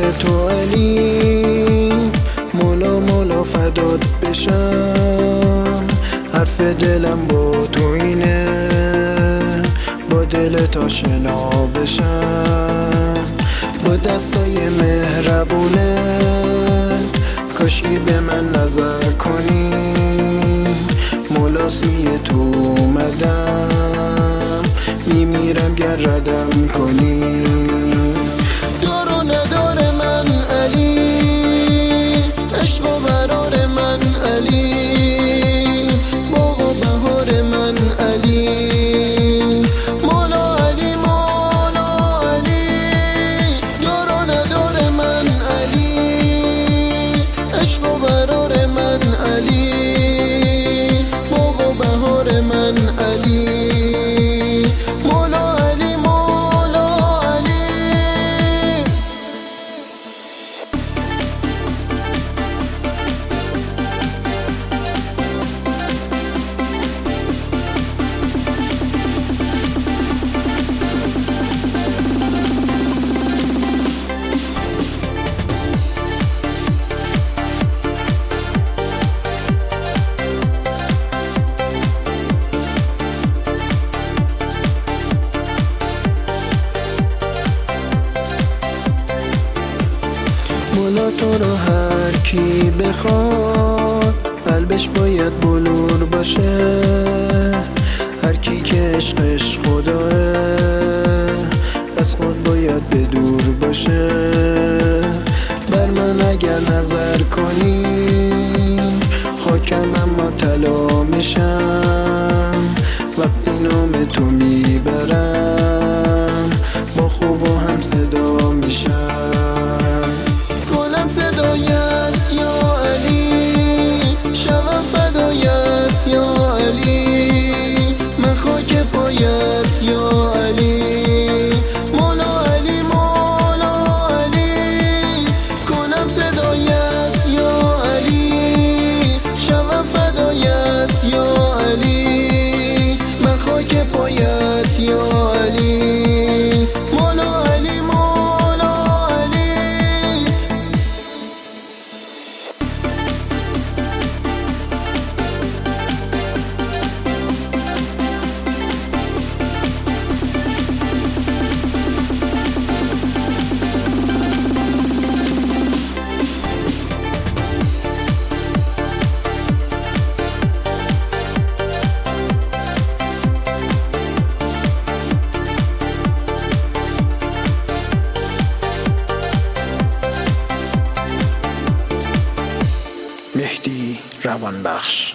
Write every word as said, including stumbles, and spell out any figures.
تو علی، مولا مولا فدات بشم. حرف دلم با تو اینه، با دلت آشنا بشم. با دستای مهربونه کاشکی به من نظر کنی. مولا سوی تو اومدم، میمیرم گر ردم کنی. دار و ندار من علی، عشق و برار من علی، باغ و بهار من علی. مولا علی مولا علی، دار و ندار من علی، عشق و برار من علی، باغ و بهار من علی. مولا علی مولا علی. مولا تو رو هر کی بخواد قلبش باید بلور باشه. هر کی که عشقش خداه از خود باید بدور باشه. بر من اگر نظر کنی خاکم اما طلا میشم. وقتی نام تو میبرم با خوب و هم صدا میشم. صدایت یا علی، شوم فدایت یا علی، من خاک پایت یا علی. مولا علی مولا علی، کنم صدایت یا علی، شوم فدایت یا علی، من خاک پایت یا علی. مولا علی مولا علی. مهدی روانبخش.